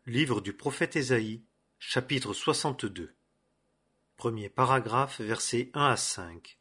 Livre du prophète Ésaïe, chapitre 62. Premier paragraphe, versets 1 à 5.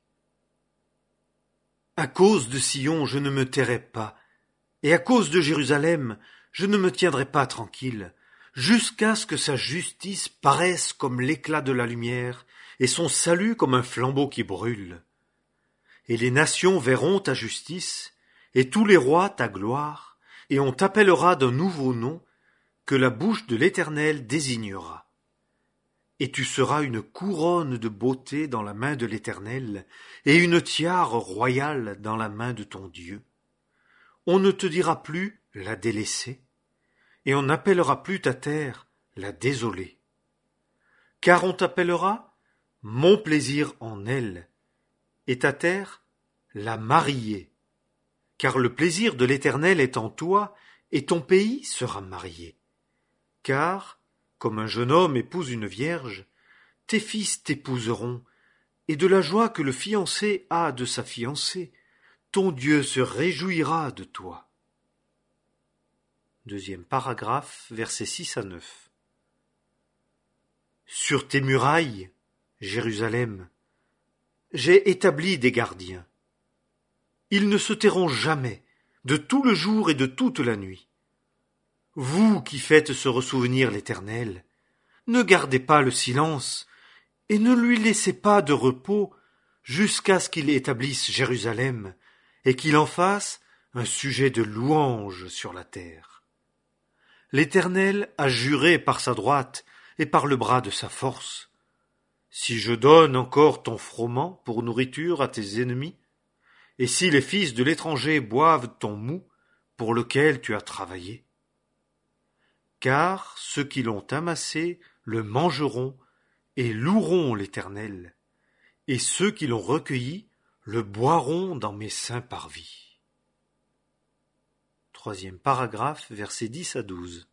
À cause de Sion, je ne me tairai pas, et à cause de Jérusalem, je ne me tiendrai pas tranquille, jusqu'à ce que sa justice paraisse comme l'éclat de la lumière, et son salut comme un flambeau qui brûle. Et les nations verront ta justice, et tous les rois ta gloire, et on t'appellera d'un nouveau nom, que la bouche de l'Éternel désignera. Et tu seras une couronne de beauté dans la main de l'Éternel, et une tiare royale dans la main de ton Dieu. On ne te dira plus la délaissée, et on n'appellera plus ta terre la désolée. Car on t'appellera mon plaisir en elle, et ta terre la mariée. Car le plaisir de l'Éternel est en toi, et ton pays sera marié. Car, comme un jeune homme épouse une vierge, tes fils t'épouseront, et de la joie que le fiancé a de sa fiancée, ton Dieu se réjouira de toi. Deuxième paragraphe, versets 6 à 9. Sur tes murailles, Jérusalem, j'ai établi des gardiens. Ils ne se tairont jamais, de tout le jour et de toute la nuit. Vous qui faites se ressouvenir l'Éternel, ne gardez pas le silence, et ne lui laissez pas de repos jusqu'à ce qu'il établisse Jérusalem, et qu'il en fasse un sujet de louange sur la terre. L'Éternel a juré par sa droite et par le bras de sa force. Si je donne encore ton froment pour nourriture à tes ennemis, et si les fils de l'étranger boivent ton moût pour lequel tu as travaillé, car ceux qui l'ont amassé le mangeront et loueront l'Éternel, et ceux qui l'ont recueilli le boiront dans mes saints-parvis. Troisième paragraphe, versets 10 à 12.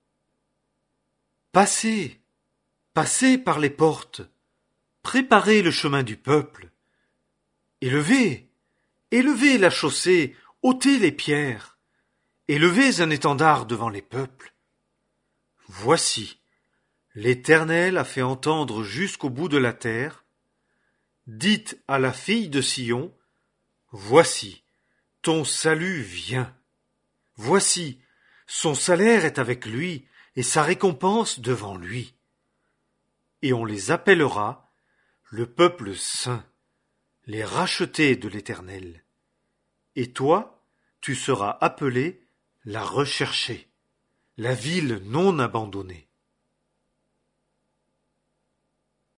Passez, passez par les portes, préparez le chemin du peuple, élevez, élevez la chaussée, ôtez les pierres, élevez un étendard devant les peuples. Voici, l'Éternel a fait entendre jusqu'au bout de la terre. Dites à la fille de Sion, voici, ton salut vient. Voici, son salaire est avec lui, et sa récompense devant lui. Et on les appellera le peuple saint, les rachetés de l'Éternel. Et toi, tu seras appelé la recherchée, la ville non abandonnée.